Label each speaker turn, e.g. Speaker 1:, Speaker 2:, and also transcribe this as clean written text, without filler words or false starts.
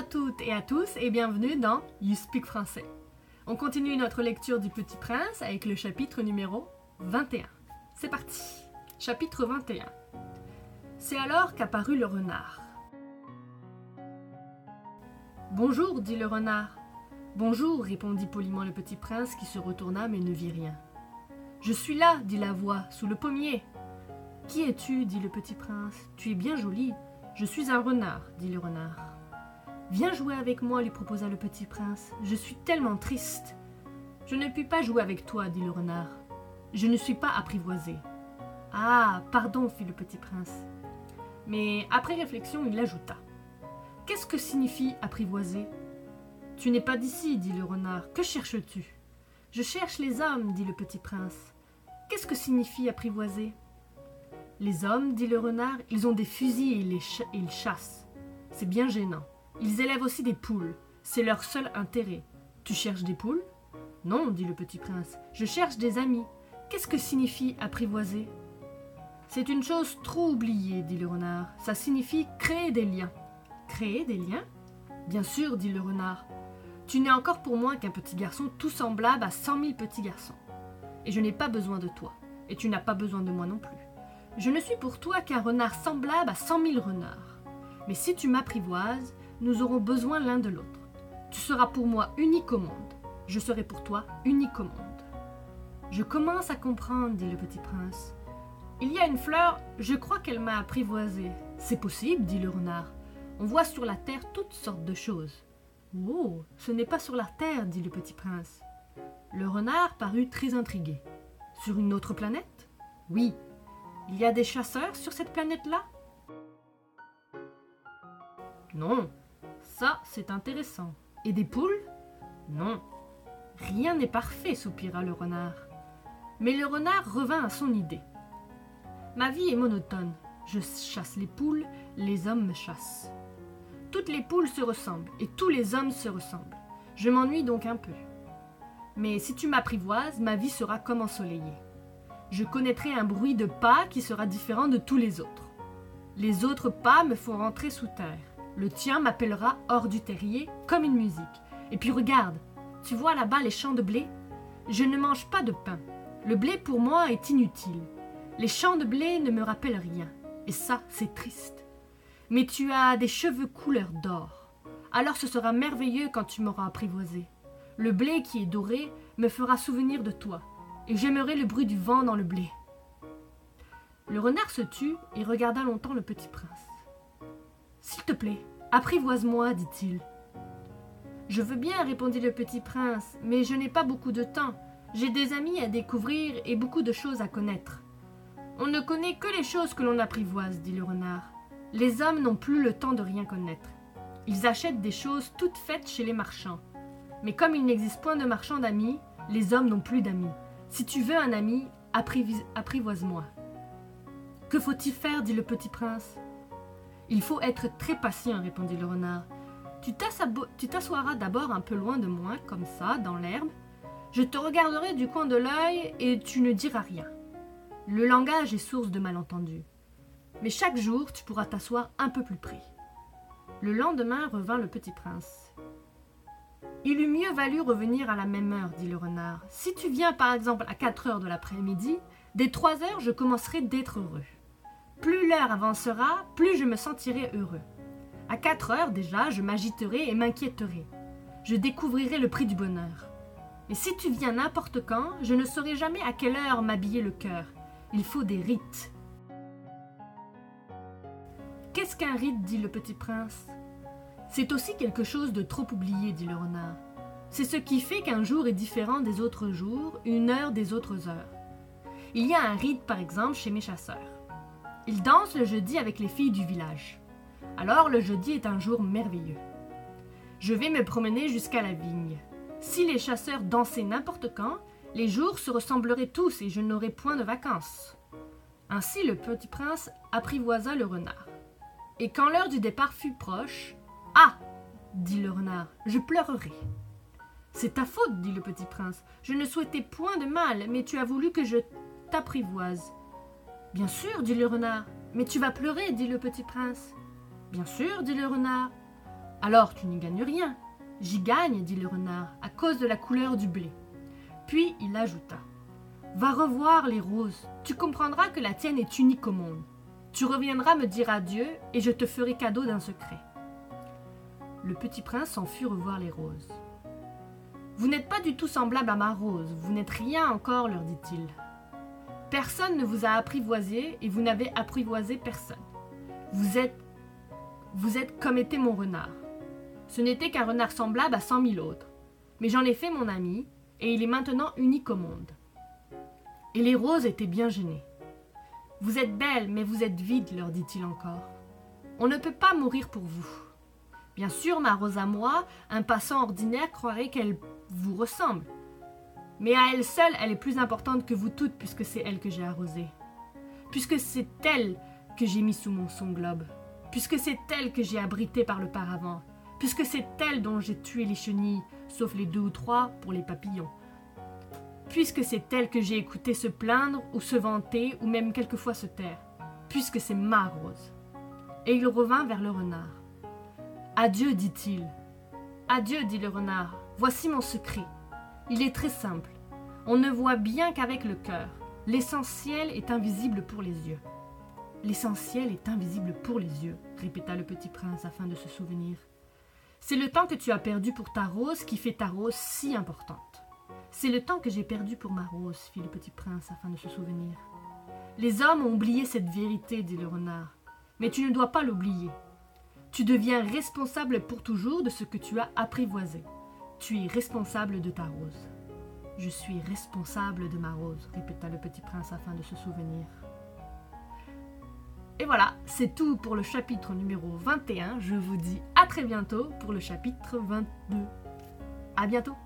Speaker 1: à toutes et à tous et bienvenue dans You Speak Français. On continue notre lecture du Petit Prince avec le chapitre numéro 21. C'est parti. Chapitre 21. C'est alors qu'apparut le renard. « Bonjour, dit le renard. »« Bonjour, répondit poliment le Petit Prince qui se retourna mais ne vit rien. »« Je suis là, dit la voix, sous le pommier. »« Qui es-tu, dit le Petit Prince. Tu es bien joli. »« Je suis un renard, dit le renard. »« Viens jouer avec moi, lui proposa le Petit Prince. Je suis tellement triste. »« Je ne puis pas jouer avec toi, dit le renard. Je ne suis pas apprivoisé. »« Ah, pardon, fit le Petit Prince. » Mais après réflexion, il ajouta. « Qu'est-ce que signifie apprivoiser ? » « Tu n'es pas d'ici, dit le renard. Que cherches-tu ? » ?»« Je cherche les hommes, dit le Petit Prince. »« Qu'est-ce que signifie apprivoiser ? » ?»« Les hommes, dit le renard, ils ont des fusils et ils chassent. C'est bien gênant. Ils élèvent aussi des poules. C'est leur seul intérêt. Tu cherches des poules ? Non, dit le Petit Prince. Je cherche des amis. Qu'est-ce que signifie apprivoiser ? C'est une chose trop oubliée, dit le renard. Ça signifie créer des liens. Créer des liens ? Bien sûr, dit le renard. Tu n'es encore pour moi qu'un petit garçon tout semblable à 100 000 petits garçons. Et je n'ai pas besoin de toi. Et tu n'as pas besoin de moi non plus. Je ne suis pour toi qu'un renard semblable à 100 000 renards. Mais si tu m'apprivoises, nous aurons besoin l'un de l'autre. Tu seras pour moi unique au monde. Je serai pour toi unique au monde. Je commence à comprendre, dit le Petit Prince. Il y a une fleur, je crois qu'elle m'a apprivoisé. C'est possible, dit le renard. On voit sur la terre toutes sortes de choses. Oh, ce n'est pas sur la terre, dit le Petit Prince. Le renard parut très intrigué. Sur une autre planète ? Oui. Il y a des chasseurs sur cette planète-là ? Non. Ça, c'est intéressant. Et des poules ? Non. Rien n'est parfait, soupira le renard. Mais le renard revint à son idée. Ma vie est monotone. Je chasse les poules, les hommes me chassent. Toutes les poules se ressemblent et tous les hommes se ressemblent. Je m'ennuie donc un peu. Mais si tu m'apprivoises, ma vie sera comme ensoleillée. Je connaîtrai un bruit de pas qui sera différent de tous les autres. Les autres pas me font rentrer sous terre. Le tien m'appellera hors du terrier comme une musique. Et puis regarde, tu vois là-bas les champs de blé ? Je ne mange pas de pain. Le blé pour moi est inutile. Les champs de blé ne me rappellent rien. Et ça, c'est triste. Mais tu as des cheveux couleur d'or. Alors ce sera merveilleux quand tu m'auras apprivoisé. Le blé qui est doré me fera souvenir de toi, et j'aimerai le bruit du vent dans le blé. Le renard se tut et regarda longtemps le Petit Prince. « S'il te plaît, apprivoise-moi, dit-il. »« Je veux bien, répondit le Petit Prince, mais je n'ai pas beaucoup de temps. J'ai des amis à découvrir et beaucoup de choses à connaître. »« On ne connaît que les choses que l'on apprivoise, dit le renard. Les hommes n'ont plus le temps de rien connaître. Ils achètent des choses toutes faites chez les marchands. Mais comme il n'existe point de marchands d'amis, les hommes n'ont plus d'amis. Si tu veux un ami, apprivoise-moi. »« Que faut-il faire, dit le Petit Prince. »« Il faut être très patient, répondit le renard. Tu t'assoiras d'abord un peu loin de moi, comme ça, dans l'herbe. Je te regarderai du coin de l'œil et tu ne diras rien. Le langage est source de malentendus. Mais chaque jour, tu pourras t'asseoir un peu plus près. » Le lendemain revint le Petit Prince. « Il eût mieux valu revenir à la même heure, dit le renard. Si tu viens par exemple à 4 heures de l'après-midi, dès 3 heures, je commencerai d'être heureux. Plus l'heure avancera, plus je me sentirai heureux. À 4 heures déjà, je m'agiterai et m'inquiéterai. Je découvrirai le prix du bonheur. Et si tu viens n'importe quand, je ne saurai jamais à quelle heure m'habiller le cœur. Il faut des rites. » « Qu'est-ce qu'un rite, dit le Petit Prince. C'est aussi quelque chose de trop oublié, dit le renard. C'est ce qui fait qu'un jour est différent des autres jours, une heure des autres heures. Il y a un rite, par exemple, chez mes chasseurs. Ils dansent le jeudi avec les filles du village. Alors le jeudi est un jour merveilleux. Je vais me promener jusqu'à la vigne. Si les chasseurs dansaient n'importe quand, les jours se ressembleraient tous et je n'aurais point de vacances. » Ainsi le Petit Prince apprivoisa le renard. Et quand l'heure du départ fut proche, « Ah !» dit le renard, « je pleurerai. »« C'est ta faute, dit le Petit Prince. Je ne souhaitais point de mal, mais tu as voulu que je t'apprivoise. »« Bien sûr, dit le renard. Mais tu vas pleurer, dit le Petit Prince. »« Bien sûr, dit le renard. Alors tu n'y gagnes rien. J'y gagne, dit le renard, à cause de la couleur du blé. Puis il ajouta, va revoir les roses, tu comprendras que la tienne est unique au monde. Tu reviendras me dire adieu et je te ferai cadeau d'un secret. Le petit prince s'en fut revoir les roses. Vous n'êtes pas du tout semblable à ma rose, vous n'êtes rien encore, leur dit-il. Personne ne vous a apprivoisé et vous n'avez apprivoisé personne. Vous êtes comme était mon renard. Ce n'était qu'un renard semblable à 100 000 autres. Mais j'en ai fait mon ami et il est maintenant unique au monde. Et les roses étaient bien gênées. Vous êtes belle, mais vous êtes vide, leur dit-il encore. On ne peut pas mourir pour vous. Bien sûr, ma rose à moi, un passant ordinaire croirait qu'elle vous ressemble. Mais à elle seule, elle est plus importante que vous toutes, puisque c'est elle que j'ai arrosée. Puisque c'est elle que j'ai mis sous son globe. Puisque c'est elle que j'ai abritée par le paravent. Puisque c'est elle dont j'ai tué les chenilles, sauf les 2 ou 3 pour les papillons. Puisque c'est elle que j'ai écouté se plaindre ou se vanter ou même quelquefois se taire. Puisque c'est ma rose. Et il revint vers le renard. Adieu, dit-il. Adieu, dit le renard. Voici mon secret. Il est très simple. On ne voit bien qu'avec le cœur. L'essentiel est invisible pour les yeux. L'essentiel est invisible pour les yeux, répéta le petit prince afin de se souvenir. C'est le temps que tu as perdu pour ta rose qui fait ta rose si importante. C'est le temps que j'ai perdu pour ma rose, fit le petit prince afin de se souvenir. Les hommes ont oublié cette vérité, dit le renard. Mais tu ne dois pas l'oublier. Tu deviens responsable pour toujours de ce que tu as apprivoisé. Tu es responsable de ta rose. Je suis responsable de ma rose, répéta le petit prince afin de se souvenir. Et voilà, c'est tout pour le chapitre numéro 21. Je vous dis à très bientôt pour le chapitre 22. À bientôt!